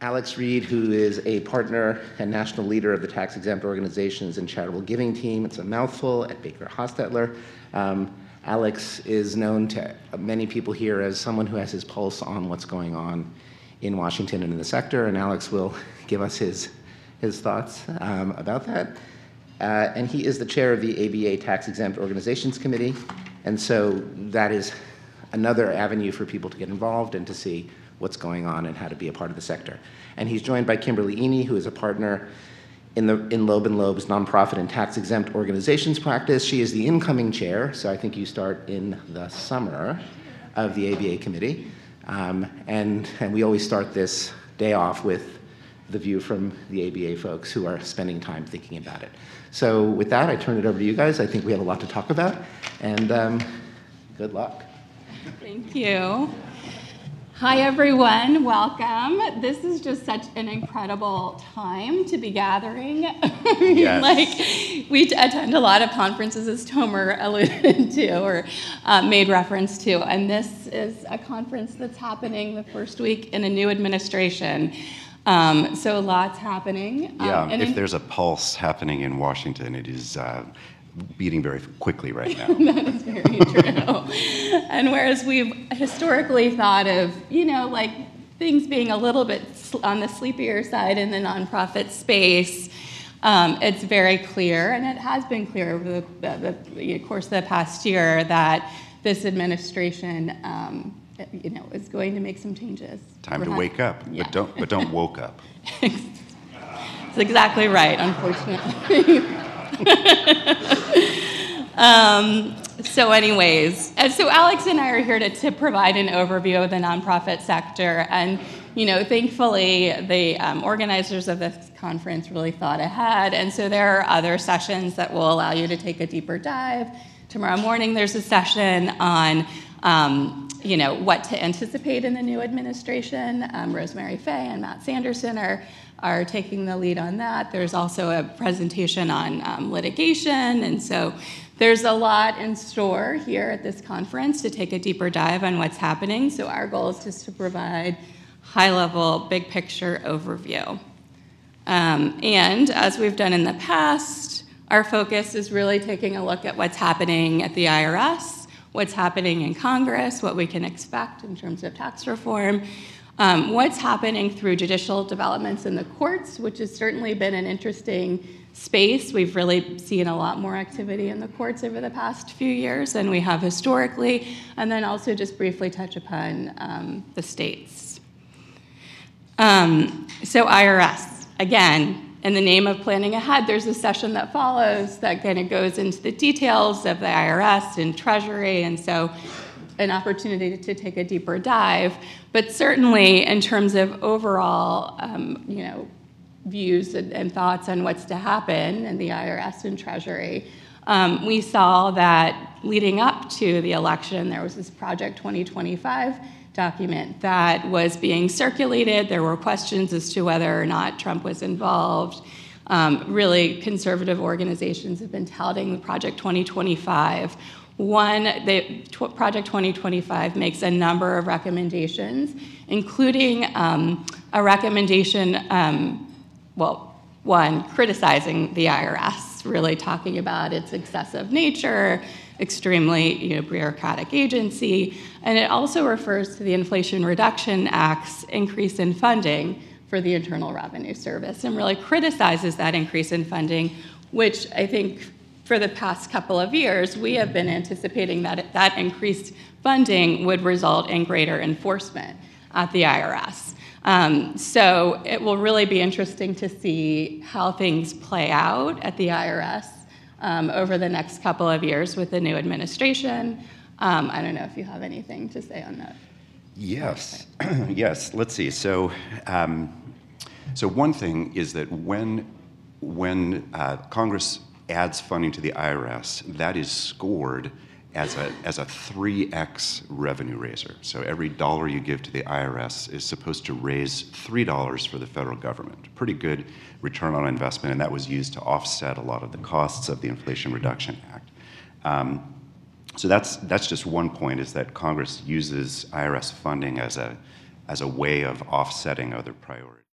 Alex Reed, who is a partner and national leader of the tax-exempt organizations and charitable giving team. It's a mouthful at Baker Hostetler. Alex is known to many people here as someone who has his pulse on what's going on in Washington and in the sector, and Alex will give us his thoughts about that. And he is the chair of the ABA Tax-Exempt Organizations Committee, and so that is another avenue for people to get involved and to see what's going on and how to be a part of the sector. And he's joined by Kimberly Eney, who is a partner in Loeb & Loeb's nonprofit and tax-exempt organizations practice. She is the incoming chair, so I think you start in the summer of the ABA committee. And we always start this day off with the view from the ABA folks who are spending time thinking about it. So with that, I turn it over to you guys. I think we have a lot to talk about, and good luck. Thank you. Hi, everyone. Welcome. This is just such an incredible time to be gathering. Yes. Like, we attend a lot of conferences, as Tomer alluded to or made reference to, and this is a conference that's happening the first week in a new administration. So lots happening. Yeah, if there's a pulse happening in Washington, it is beating very quickly right now. That is very true. And whereas we've historically thought of, like things being a little bit on the sleepier side in the nonprofit space, it's very clear, and it has been clear over the course of the past year, that this administration, is going to make some changes. Time to wake up, yeah. but don't woke up. That's exactly right, unfortunately. So anyways, so Alex and I are here to provide an overview of the nonprofit sector, and thankfully the organizers of this conference really thought ahead, and so there are other sessions that will allow you to take a deeper dive. Tomorrow morning there's a session on what to anticipate in the new administration. Rosemary Fay and Matt Sanderson are taking the lead on that. There's also a presentation on litigation, and so there's a lot in store here at this conference to take a deeper dive on what's happening. So our goal is just to provide high-level, big-picture overview. And as we've done in the past, our focus is really taking a look at what's happening at the IRS, what's happening in Congress, what we can expect in terms of tax reform, what's happening through judicial developments in the courts, which has certainly been an interesting space. We've really seen a lot more activity in the courts over the past few years than we have historically, and then also just briefly touch upon the states. So IRS, again, in the name of planning ahead, there's a session that follows that kind of goes into the details of the IRS and Treasury, and so an opportunity to take a deeper dive. But certainly in terms of overall, views and thoughts on what's to happen in the IRS and Treasury, we saw that leading up to the election, there was this Project 2025 document that was being circulated. There were questions as to whether or not Trump was involved. Really conservative organizations have been touting the Project 2025. Project 2025 makes a number of recommendations, including a recommendation, one, criticizing the IRS, really talking about its excessive nature, extremely bureaucratic agency, and it also refers to the Inflation Reduction Act's increase in funding for the Internal Revenue Service, and really criticizes that increase in funding, which I think for the past couple of years, we have been anticipating that that increased funding would result in greater enforcement at the IRS. So it will really be interesting to see how things play out at the IRS over the next couple of years with the new administration. I don't know if you have anything to say on that. Yes, yes. Let's see. So one thing is that when Congress adds funding to the IRS, that is scored as a 3x revenue raiser. So every dollar you give to the IRS is supposed to raise $3 for the federal government. Pretty good return on investment, and that was used to offset a lot of the costs of the Inflation Reduction Act. So that's just one point, is that Congress uses IRS funding as a way of offsetting other priorities.